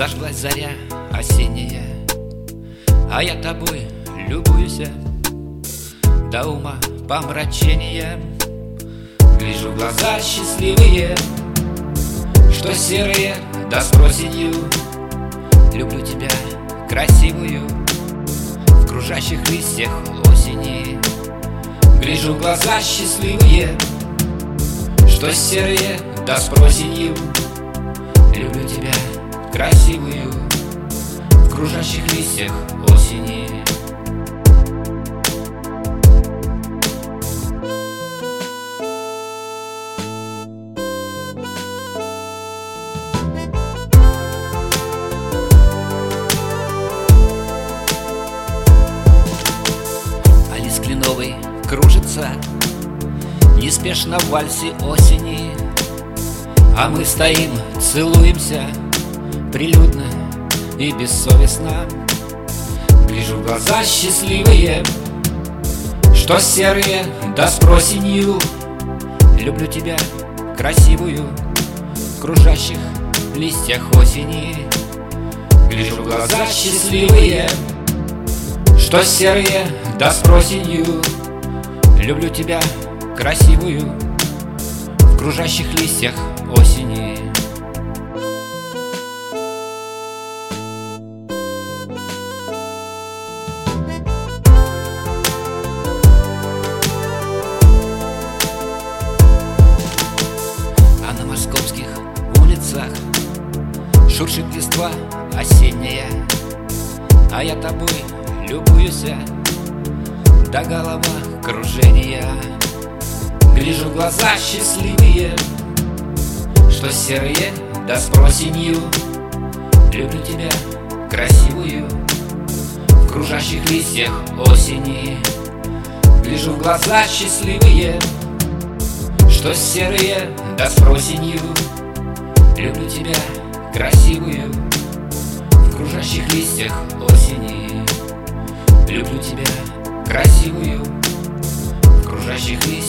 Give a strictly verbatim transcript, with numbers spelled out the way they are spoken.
Зажглась заря осенняя, а я тобой любуюсь до ума помрачения. Гляжу в глаза счастливые, что серые, да с просенью. Люблю тебя красивую в кружащих листьях осени. Гляжу в глаза счастливые, что серые, да с просенью. Люблю тебя красивую в кружащих листьях осени. А лист кленовый кружится неспешно в вальсе осени, а мы стоим, целуемся прилюдно и бессовестно. Гляжу в глаза счастливые, что серые, да с просенью. Люблю тебя красивую в кружащих листьях осени. Гляжу в глаза счастливые, что серые, да с просенью. Люблю тебя красивую в кружащих листьях осени. А на московских улицах шуршит листва осенняя, а я тобой любуюсь до голова кружения. Гляжу в глаза счастливые, что серые, да с просенью. Люблю тебя красивую в кружащих листьях осени. Гляжу в глаза счастливые, что серые, да с просенью. Люблю тебя красивую в кружащих листьях осени. Люблю тебя красивую в кружащих листьях